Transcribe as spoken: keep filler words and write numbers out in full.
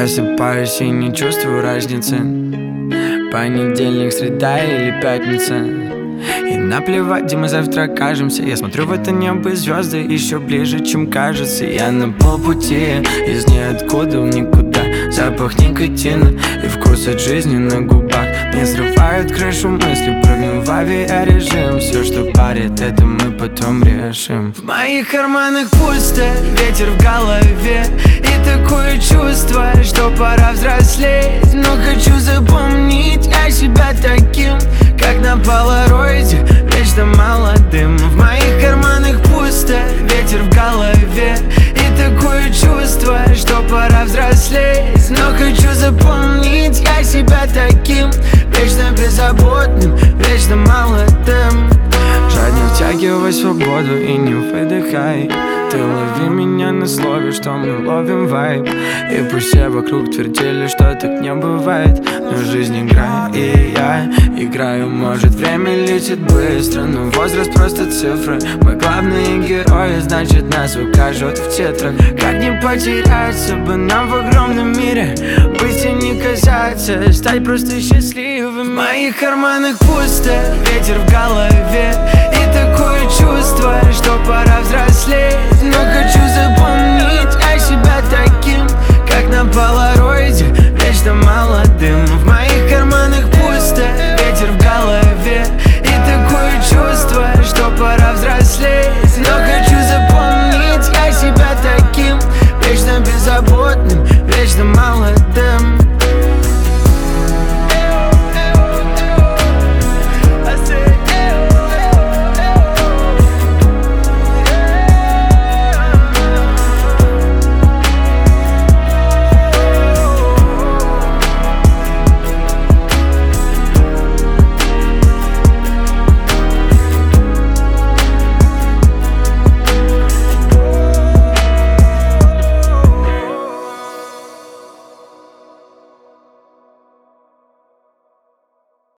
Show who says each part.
Speaker 1: Просыпаюсь и не чувствую разницы, понедельник, среда или пятница. И наплевать, где мы завтра окажемся. Я смотрю в это небо, и звезды еще ближе, чем кажется. Я на полпути, из ниоткуда в никуда. Запах никотина и вкус от жизни на губах. Не срывают крышу мысли, прыгну в авиарежим. Все, что парит, это мы потом решим. В моих карманах пусто, ветер в голове. И такое чувство, что пора взрослеть. Но хочу запомнить я себя таким, как на полароиде, вечно молодым. В моих карманах пусто, ветер в голове. И такое чувство, что пора взрослеть. Но хочу запомнить я себя таким, вечно беззаботным, вечно молодым. Жадно втягивай свободу и не выдыхай. Ты лови меня на слове, что мы ловим вайб. И пусть все вокруг твердили, что так не бывает, но жизнь игра, и я играю. Может, время летит быстро, но возраст просто цифры. Мы главные герои, значит нас укажут в титрах. Как не потеряться бы нам в огромном мире, быть и не казаться, стать просто счастливым. В моих карманах пусто, ветер в голове. И такое чувство, что пора взрослеть. Но хочу запомнить я себя таким, как на полароиде, вечно молодым. В моих карманах пусто, ветер в голове. И такое чувство, что пора взрослеть. Но хочу запомнить я себя таким, вечно беззаботным, вечно молодым.